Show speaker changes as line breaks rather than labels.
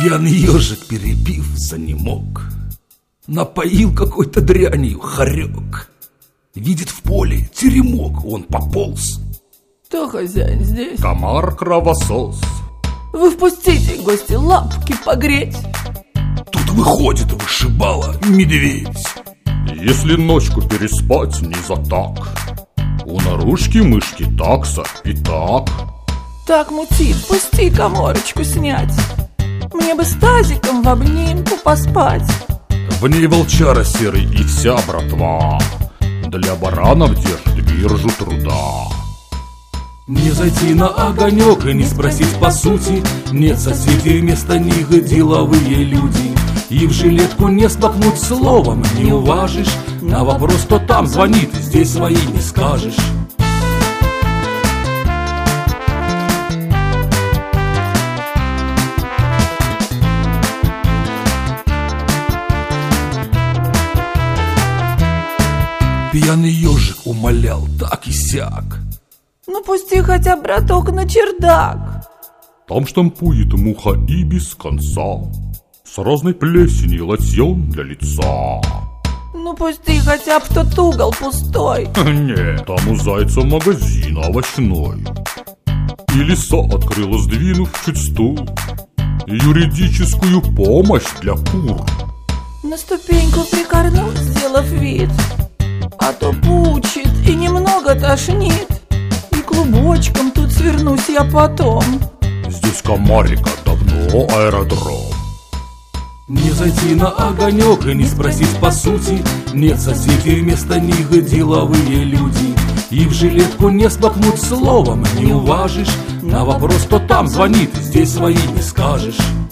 Пьяный ежик, перепив, занемог, напоил какой-то дрянью хорек. Видит в поле теремок, он пополз.
Кто хозяин здесь?
Комар-кровосос.
Вы впустите, гости, лапки погреть.
Тут выходит вышибала медведь.
Если ночку переспать не за так, у наружки-мышки такса и так.
Так мутит, пусти коморочку снять. Мне бы с тазиком в обнимку поспать.
В ней волчара серый и вся братва для баранов держит биржу труда.
Не зайти на огонек и не спросить по сути. Нет соседей вместо них деловые люди. И в жилетку не столкнуть словом не уважишь. На вопрос, кто там звонит, здесь свои не скажешь. Пьяный ежик умолял так и сяк.
Ну пусти хотя, браток, на чердак.
Там штампует муха и без конца, с разной плесенью лосьон для лица.
Ну пусти хотя б тот угол пустой.
Нет, там у зайца магазин овощной. И лиса открыла, сдвинув чуть стул, юридическую помощь для кур.
На ступеньку прикорнул, сделав вид, а то пучит и немного тошнит. И клубочком тут свернусь я потом.
Здесь комарика давно аэродром.
Не зайти на огонек и не спросить по сути. Нет соседей вместо них деловые люди. И в жилетку не столкнуть словом не уважишь. На вопрос, кто там звонит, здесь свои не скажешь.